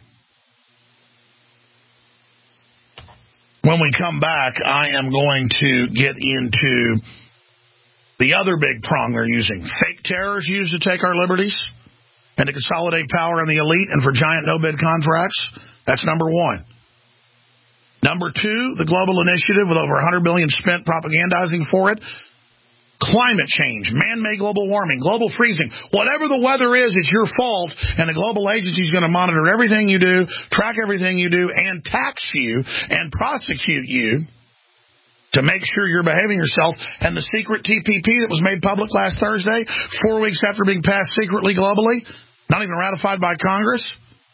when we come back, I am going to get into the other big prong they're using. Fake terror is used to take our liberties and to consolidate power in the elite and for giant no-bid contracts. That's number one. Number two, the global initiative with over one hundred billion dollars spent propagandizing for it. Climate change, man-made global warming, global freezing. Whatever the weather is, it's your fault, and the global agency is going to monitor everything you do, track everything you do, and tax you and prosecute you to make sure you're behaving yourself. And the secret T P P that was made public last Thursday, four weeks after being passed secretly globally, not even ratified by Congress,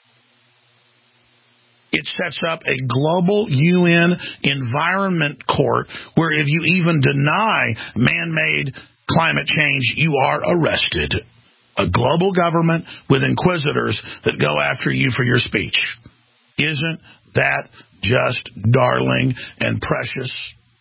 it sets up a global U N environment court where if you even deny man-made climate change, you are arrested. A global government with inquisitors that go after you for your speech. Isn't that just darling and precious?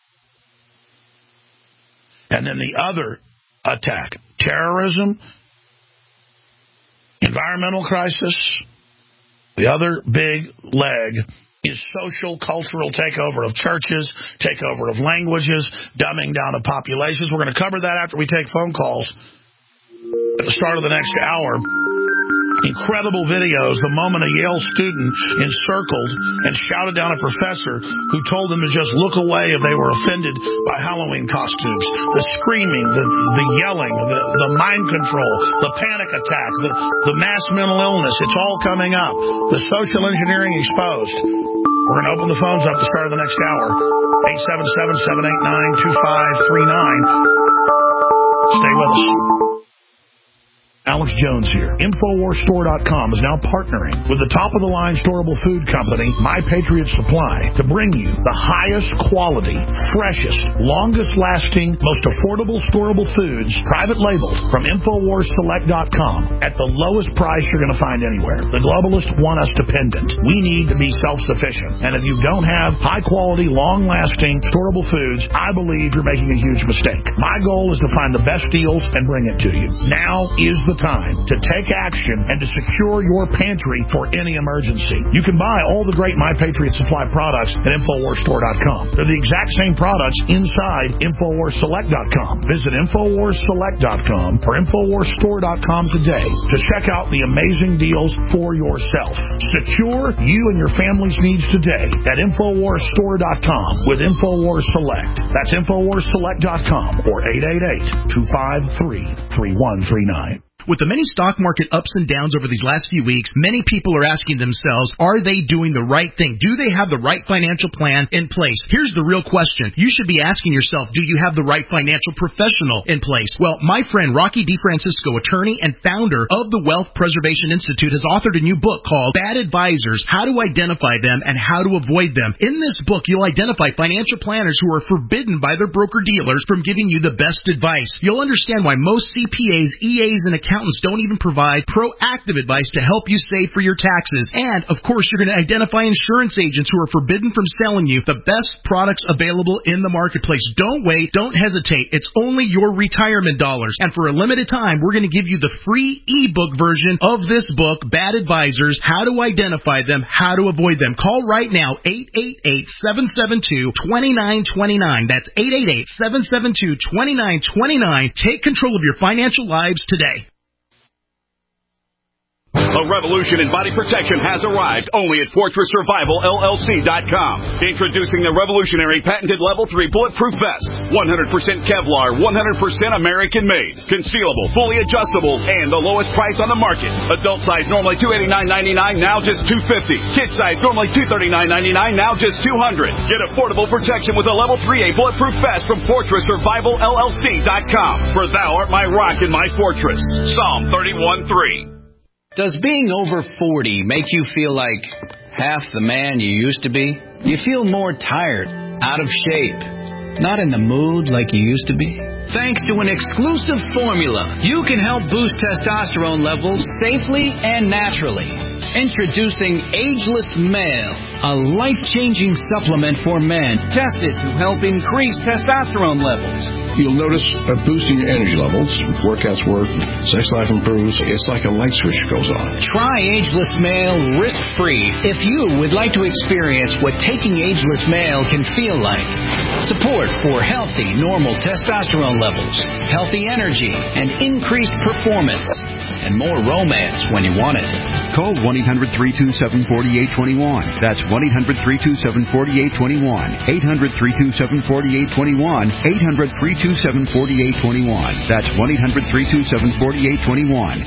And then the other attack, terrorism, environmental crisis. The other big leg is social, cultural takeover of churches, takeover of languages, dumbing down of populations. We're going to cover that after we take phone calls at the start of the next hour. Incredible videos. The moment a Yale student encircled and shouted down a professor who told them to just look away if they were offended by Halloween costumes. The screaming, the, the yelling, the, the mind control, the panic attack, the, the mass mental illness. It's all coming up. The social engineering exposed. We're going to open the phones up at the start of the next hour. eight seven seven, seven eight nine, two five three nine. Stay with us. Alex Jones here. Infowars Store dot com is now partnering with the top-of-the-line storable food company, My Patriot Supply, to bring you the highest quality, freshest, longest-lasting, most affordable storable foods, private labeled, from Infowars Select dot com at the lowest price you're going to find anywhere. The globalists want us dependent. We need to be self-sufficient. And if you don't have high-quality, long-lasting, storable foods, I believe you're making a huge mistake. My goal is to find the best deals and bring it to you. Now is the time to take action and to secure your pantry for any emergency. You can buy all the great My Patriot Supply products at Infowars Store dot com. They're the exact same products inside Infowars Select dot com. Visit Infowars Select dot com or Infowars Store dot com today to check out the amazing deals for yourself. Secure you and your family's needs today at Infowars Store dot com with Infowars Select. That's Infowars Select dot com or eight eight eight, two five three, three one three nine. With the many stock market ups and downs over these last few weeks, many people are asking themselves, are they doing the right thing? Do they have the right financial plan in place? Here's the real question. You should be asking yourself, do you have the right financial professional in place? Well, my friend Rocky DeFrancisco, attorney and founder of the Wealth Preservation Institute, has authored a new book called Bad Advisors, How to Identify Them and How to Avoid Them. In this book, you'll identify financial planners who are forbidden by their broker-dealers from giving you the best advice. You'll understand why most C P As, E As, and accountants don't even provide proactive advice to help you save for your taxes. And, of course, you're going to identify insurance agents who are forbidden from selling you the best products available in the marketplace. Don't wait. Don't hesitate. It's only your retirement dollars. And for a limited time, we're going to give you the free ebook version of this book, Bad Advisors, How to Identify Them, How to Avoid Them. Call right now, eight eight eight, seven seven two, two nine two nine. That's eight eight eight, seven seven two, two nine two nine. Take control of your financial lives today. A revolution in body protection has arrived only at Fortress Survival L L C dot com. Introducing the revolutionary patented Level three Bulletproof Vest. one hundred percent Kevlar, one hundred percent American-made. Concealable, fully adjustable, and the lowest price on the market. Adult size normally two hundred eighty-nine ninety-nine, now just two hundred fifty dollars. Kid size normally two hundred thirty-nine ninety-nine, now just two hundred dollars. Get affordable protection with a Level three A Bulletproof Vest from Fortress Survival L L C dot com. For thou art my rock and my fortress. Psalm thirty-one three. Does being over forty make you feel like half the man you used to be? You feel more tired, out of shape, not in the mood like you used to be? Thanks to an exclusive formula, you can help boost testosterone levels safely and naturally. Introducing Ageless Male, a life-changing supplement for men tested to help increase testosterone levels. You'll notice a boost in your energy levels. Workouts work, sex life improves. It's like a light switch goes on. Try Ageless Male risk-free if you would like to experience what taking Ageless Male can feel like. Support for healthy, normal testosterone levels, healthy energy, and increased performance. And more romance when you want it. Call one eight hundred, three two seven, four eight two one. That's one eight hundred, three two seven, four eight two one. eight hundred, three two seven, four eight two one. eight hundred, three two seven, four eight two one. That's one eight hundred, three two seven, four eight two one.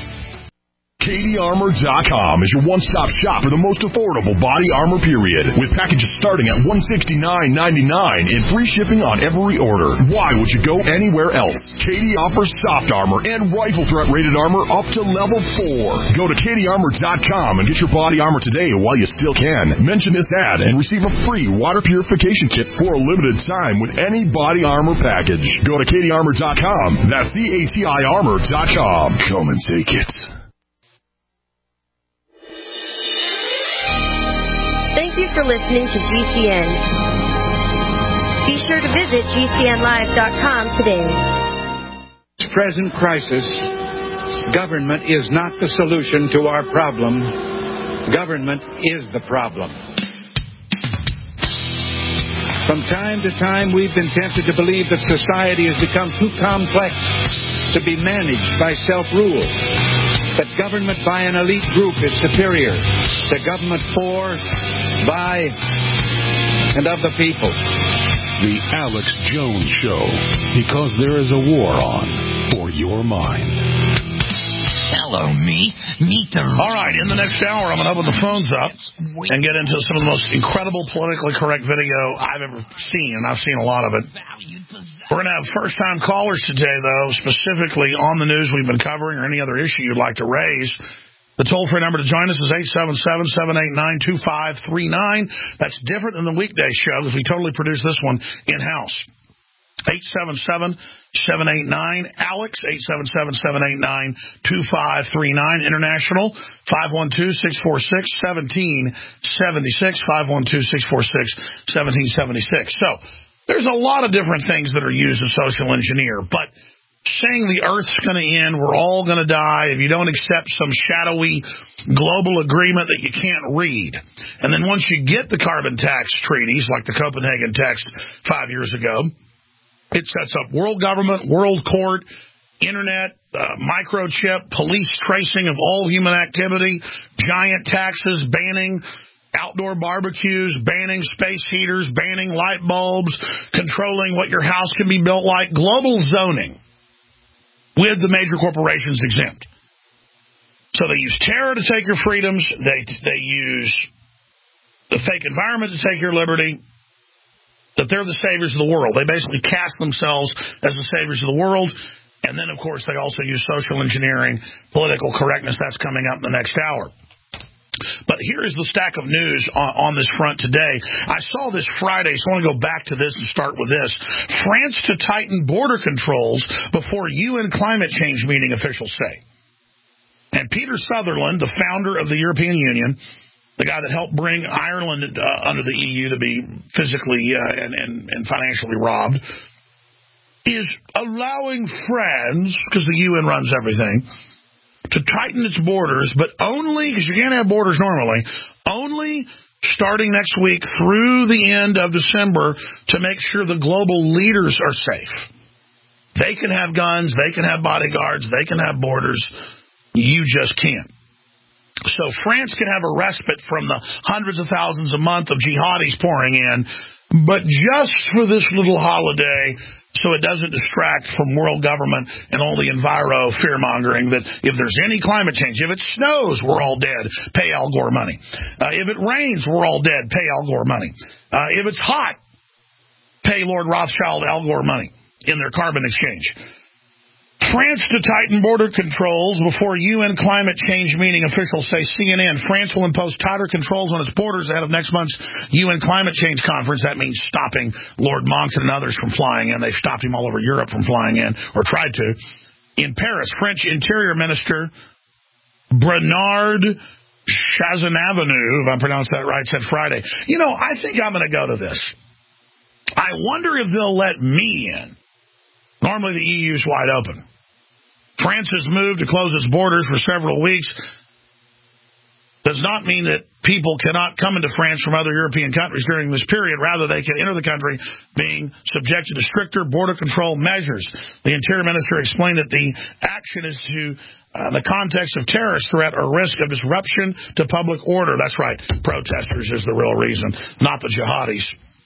Katie Armor dot com is your one-stop shop for the most affordable body armor period, with packages starting at one hundred sixty-nine ninety-nine and free shipping on every order. Why would you go anywhere else? Katie offers soft armor and rifle threat rated armor up to level four. Go to Katie Armor dot com and get your body armor today while you still can. Mention this ad and receive a free water purification kit for a limited time with any body armor package. Go to Katie Armor dot com. That's C A T I Armor dot com. Come and take it. Thank you for listening to G C N. Be sure to visit G C N live dot com today. This present crisis, government is not the solution to our problem. Government is the problem. From time to time, we've been tempted to believe that society has become too complex to be managed by self-rule. That government by an elite group is superior to government for, by, and of the people. The Alex Jones Show, because there is a war on for your mind. Hello, me. Meet the... All right, in the next hour, I'm going to open the phones up and get into some of the most incredible politically correct video I've ever seen, and I've seen a lot of it. We're going to have first-time callers today, though, specifically on the news we've been covering or any other issue you'd like to raise. The toll-free number to join us is eight seven seven, seven eight nine, two five three nine. That's different than the weekday show because we totally produce this one in-house. eight seven seven, seven eight nine, ALEX, eight seven seven, seven eight nine, two five three nine. International, five one two, six four six, one seven seven six, five one two, six four six, one seven seven six. So, there's a lot of different things that are used to social engineer, but saying the Earth's going to end, we're all going to die, if you don't accept some shadowy global agreement that you can't read. And then once you get the carbon tax treaties, like the Copenhagen text five years ago, it sets up world government, world court, internet, uh, microchip, police tracing of all human activity, giant taxes, banning outdoor barbecues, banning space heaters, banning light bulbs, controlling what your house can be built like, global zoning with the major corporations exempt. So they use terror to take your freedoms. They they use the fake environment to take your liberty. That they're the saviors of the world. They basically cast themselves as the saviors of the world. And then, of course, they also use social engineering, political correctness. That's coming up in the next hour. But here is the stack of news on, on this front today. I saw this Friday, so I want to go back to this and start with this. France to tighten border controls before U N climate change meeting, officials say. And Peter Sutherland, the founder of the European Union, the guy that helped bring Ireland uh, under the E U to be physically uh, and, and, and financially robbed, is allowing France, because the U N runs everything, to tighten its borders, but only, because you can't have borders normally, only starting next week through the end of December to make sure the global leaders are safe. They can have guns, they can have bodyguards, they can have borders. You just can't. So France can have a respite from the hundreds of thousands a month of jihadis pouring in, but just for this little holiday, so it doesn't distract from world government and all the enviro fear-mongering that if there's any climate change, if it snows, we're all dead, pay Al Gore money. Uh, if it rains, we're all dead, pay Al Gore money. Uh, if it's hot, pay Lord Rothschild Al Gore money in their carbon exchange. France to tighten border controls before U N climate change meeting, officials say. C N N, France will impose tighter controls on its borders ahead of next month's U N climate change conference. That means stopping Lord Monckton and others from flying in. They've stopped him all over Europe from flying in, or tried to. In Paris, French Interior Minister Bernard Cazeneuve, if I pronounced that right, said Friday, you know, I think I'm going to go to this. I wonder if they'll let me in. Normally the E U's wide open. France's move to close its borders for several weeks does not mean that people cannot come into France from other European countries during this period. Rather, they can enter the country being subjected to stricter border control measures. The Interior Minister explained that the action is to uh, the context of terrorist threat or risk of disruption to public order. That's right. Protesters is the real reason, not the jihadis.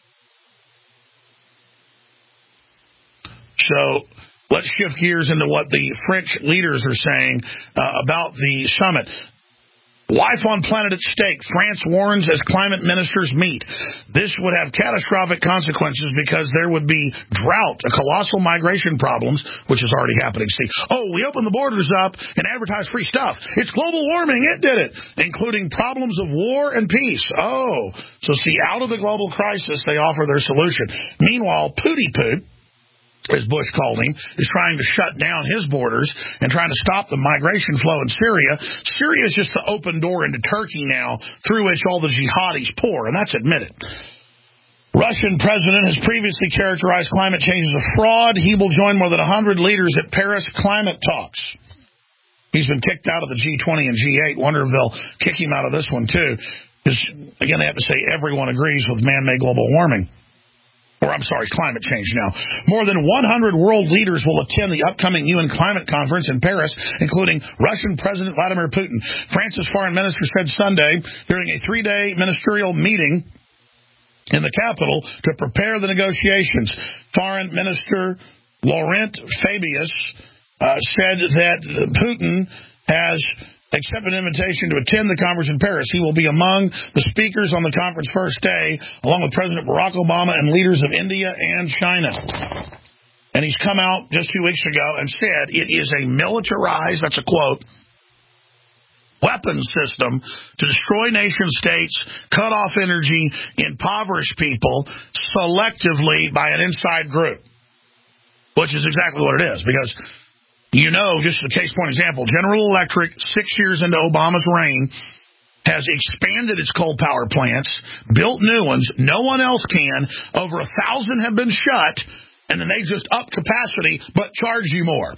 So let's shift gears into what the French leaders are saying uh, about the summit. Life on planet at stake. France warns as climate ministers meet. This would have catastrophic consequences because there would be drought, a colossal migration problems, which is already happening. See, oh, we opened the borders up and advertised free stuff. It's global warming. It did it, including problems of war and peace. Oh, so see, out of the global crisis, they offer their solution. Meanwhile, Pooty Poot, as Bush called him, is trying to shut down his borders and trying to stop the migration flow in Syria. Syria is just the open door into Turkey now, through which all the jihadis pour, and that's admitted. Russian president has previously characterized climate change as a fraud. He will join more than one hundred leaders at Paris climate talks. He's been kicked out of the G twenty and G eight. Wonder if they'll kick him out of this one, too. Because, again, they have to say everyone agrees with man-made global warming. Or, I'm sorry, climate change now. More than one hundred world leaders will attend the upcoming U N climate conference in Paris, including Russian President Vladimir Putin. France's foreign minister said Sunday during a three-day ministerial meeting in the capital to prepare the negotiations. Foreign Minister Laurent Fabius uh, said that Putin has accepted an invitation to attend the conference in Paris. He will be among the speakers on the conference first day, along with President Barack Obama and leaders of India and China. And he's come out just two weeks ago and said it is a militarized, that's a quote, weapons system to destroy nation states, cut off energy, impoverish people selectively by an inside group, which is exactly what it is, because you know, just a case point example, General Electric, six years into Obama's reign, has expanded its coal power plants, built new ones. No one else can. Over a thousand have been shut, and then they just up capacity, but charge you more.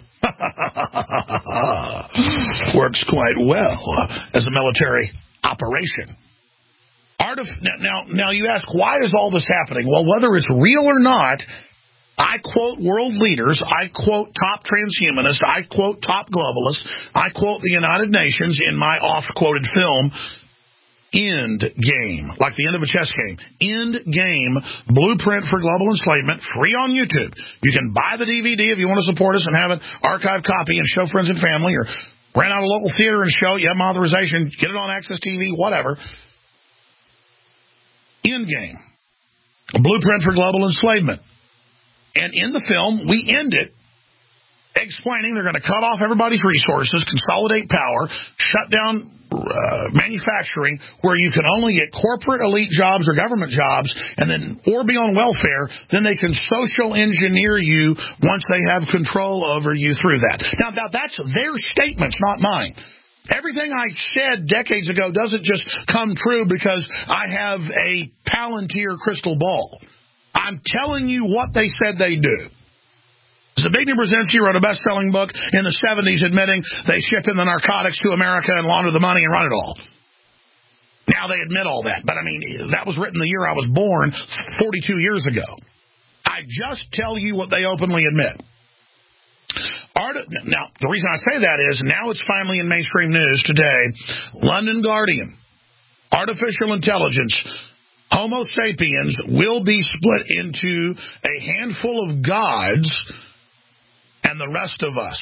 Works quite well as a military operation. Artif- now, now, you ask, why is all this happening? Well, whether it's real or not, I quote world leaders, I quote top transhumanists, I quote top globalists, I quote the United Nations in my oft-quoted film, End Game, like the end of a chess game. End Game, Blueprint for Global Enslavement, free on YouTube. You can buy the D V D if you want to support us and have an archived copy and show friends and family, or Rent out a local theater and show. You have my authorization. Get it on Access T V, whatever. Endgame. A blueprint for global enslavement. And in the film, we end it explaining they're going to cut off everybody's resources, consolidate power, shut down uh, manufacturing, where you can only get corporate elite jobs or government jobs, and then or be on welfare. Then they can social engineer you once they have control over you through that. Now, now that's their statements, not mine. Everything I said decades ago doesn't just come true because I have a Palantir crystal ball. I'm telling you what they said they do. Zbigniew Brzezinski wrote a best-selling book in the seventies admitting they ship in the narcotics to America and launder the money and run it all. Now they admit all that. But, I mean, that was written the year I was born, forty-two years ago. I just tell you what they openly admit. Art, now, the reason I say that is now it's finally in mainstream news today. London Guardian, artificial intelligence, Homo sapiens will be split into a handful of gods and the rest of us.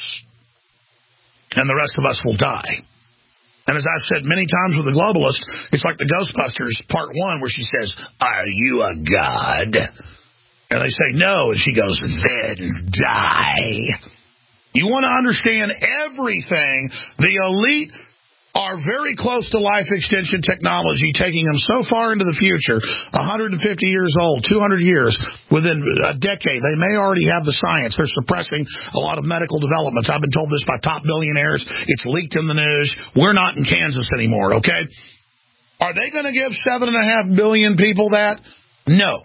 And the rest of us will die. And as I've said many times with the globalist, it's like the Ghostbusters part one where she says, "Are you a god?" And they say, "No." And she goes, "Then die." You want to understand everything. The elite are very close to life extension technology, taking them so far into the future, one hundred fifty years old, two hundred years, within a decade. They may already have the science. They're suppressing a lot of medical developments. I've been told this by top billionaires. It's leaked in the news. We're not in Kansas anymore, okay? Are they going to give seven and a half billion people that? No.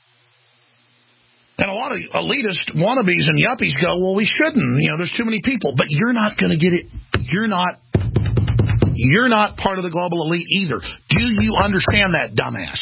And a lot of elitist wannabes and yuppies go, well, we shouldn't. You know, there's too many people. But you're not going to get it. You're not. You're not part of the global elite either. Do you understand that, dumbass?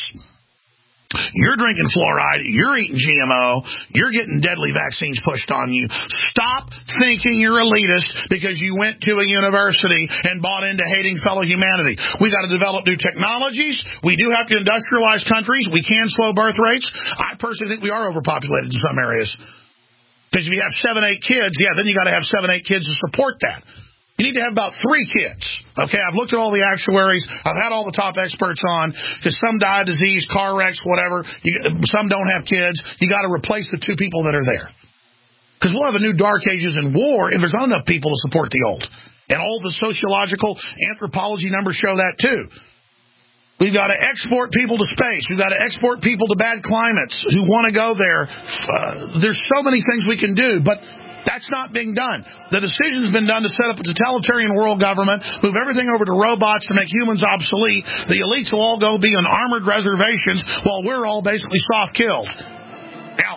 You're drinking fluoride. You're eating G M O. You're getting deadly vaccines pushed on you. Stop thinking you're elitist because you went to a university and bought into hating fellow humanity. We got to develop new technologies. We do have to industrialize countries. We can slow birth rates. I personally think we are overpopulated in some areas. Because if you have seven, eight kids, yeah, then you got to have seven, eight kids to support that. You need to have about three kids. Okay, I've looked at all the actuaries. I've had all the top experts on because some die of disease, car wrecks, whatever. You, some don't have kids. You got to replace the two people that are there. Because we'll have a new dark ages in war if there's not enough people to support the old. And all the sociological anthropology numbers show that too. We've got to export people to space. We've got to export people to bad climates who want to go there. Uh, there's so many things we can do, but that's not being done. The decision's been done to set up a totalitarian world government, move everything over to robots to make humans obsolete. The elites will all go be on armored reservations while we're all basically soft killed. Now,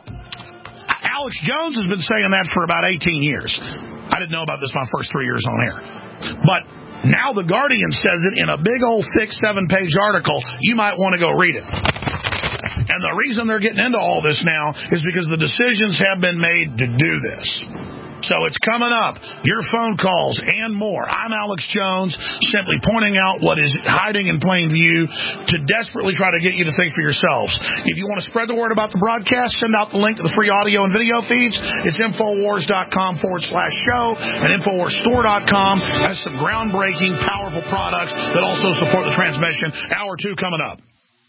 Alex Jones has been saying that for about eighteen years. I didn't know about this my first three years on air. But now the Guardian says it in a big old thick seven-page article. You might want to go read it. And the reason they're getting into all this now is because the decisions have been made to do this. So it's coming up. Your phone calls and more. I'm Alex Jones, simply pointing out what is hiding in plain view to desperately try to get you to think for yourselves. If you want to spread the word about the broadcast, send out the link to the free audio and video feeds. It's Infowars.com forward slash show, and Infowars Store dot com has some groundbreaking, powerful products that also support the transmission. Hour two coming up.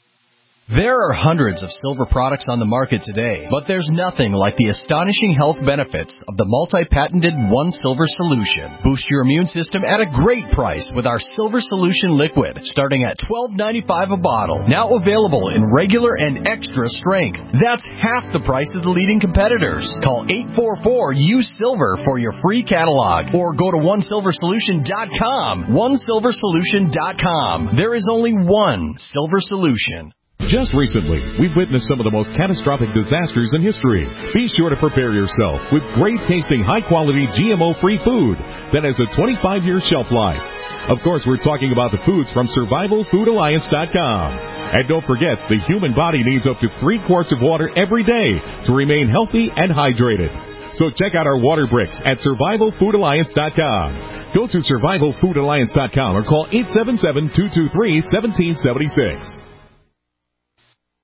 There are hundreds of silver products on the market today, but there's nothing like the astonishing health benefits of the multi-patented One Silver Solution. Boost your immune system at a great price with our Silver Solution Liquid, starting at twelve ninety-five a bottle. Now available in regular and extra strength. That's half the price of the leading competitors. Call eight four four U SILVER for your free catalog, or go to one silver solution dot com. one silver solution dot com. There is only one Silver Solution. Just recently, we've witnessed some of the most catastrophic disasters in history. Be sure to prepare yourself with great-tasting, high-quality, G M O-free food that has a twenty-five year shelf life. Of course, we're talking about the foods from Survival Food Alliance dot com. And don't forget, the human body needs up to three quarts of water every day to remain healthy and hydrated. So check out our water bricks at Survival Food Alliance dot com. Go to Survival Food Alliance dot com or call eight seven seven, two two three, one seven seven six.